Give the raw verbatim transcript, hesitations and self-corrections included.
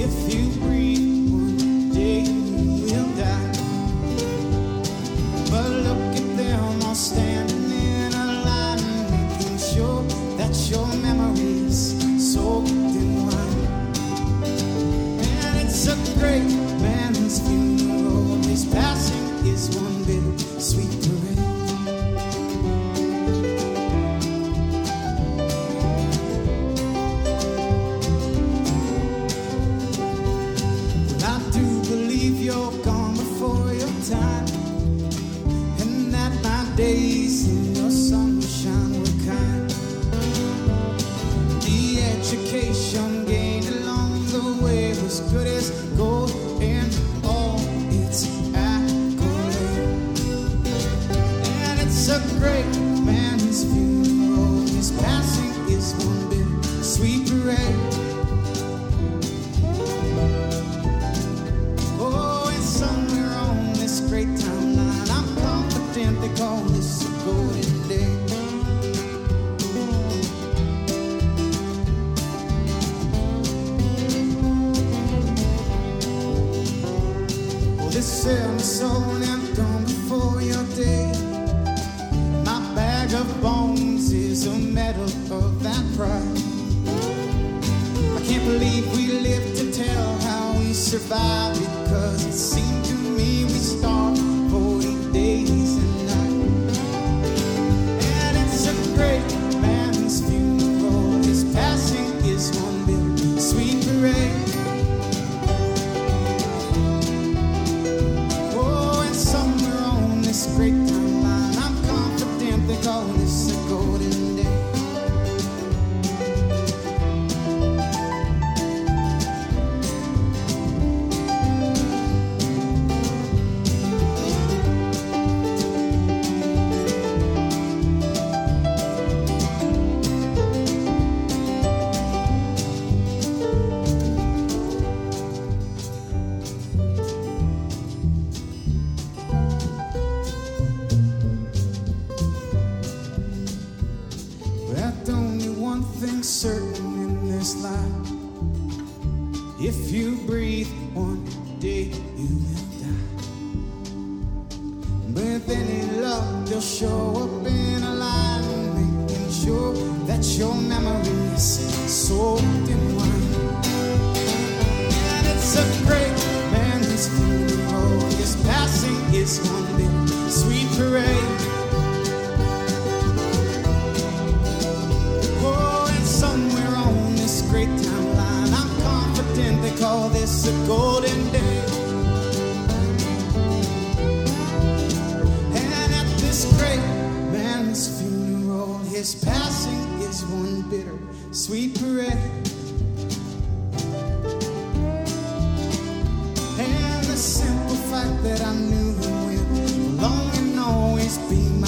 If you breathe, one day you will die. But look at them all standing in a line, making sure that your memories soaked in wine. And it's a great man's funeral. His passing is one bitter sweet parade. Well, I do believe you're gone before your time, and that my days in your sunshine were kind. The education gained along the way was good as gold and all its accolade. And it's a great man's funeral. His passing is one big sweet parade. Oh, and somewhere on this great timeline, I'm confident they call this a golden day. This selling soul and gone before your day. My bag of bones is a medal of that pride. I can't believe we lived to tell how we survived, because it seemed to me we starved forty days and nights. And it's a great man's funeral. His passing is one big sweet parade. This great timeline, I'm confident they call this a golden day. Thing certain in this life: if you breathe, one day you will die. With any luck, they'll show up in a line, making sure that your memory is soaked in wine. And it's a great man's funeral. His passing is one big sweet parade. Somewhere on this great timeline, I'm confident they call this a golden day. And at this great man's funeral, his passing is one bitter sweet parade. And the simple fact that I knew him will long and always be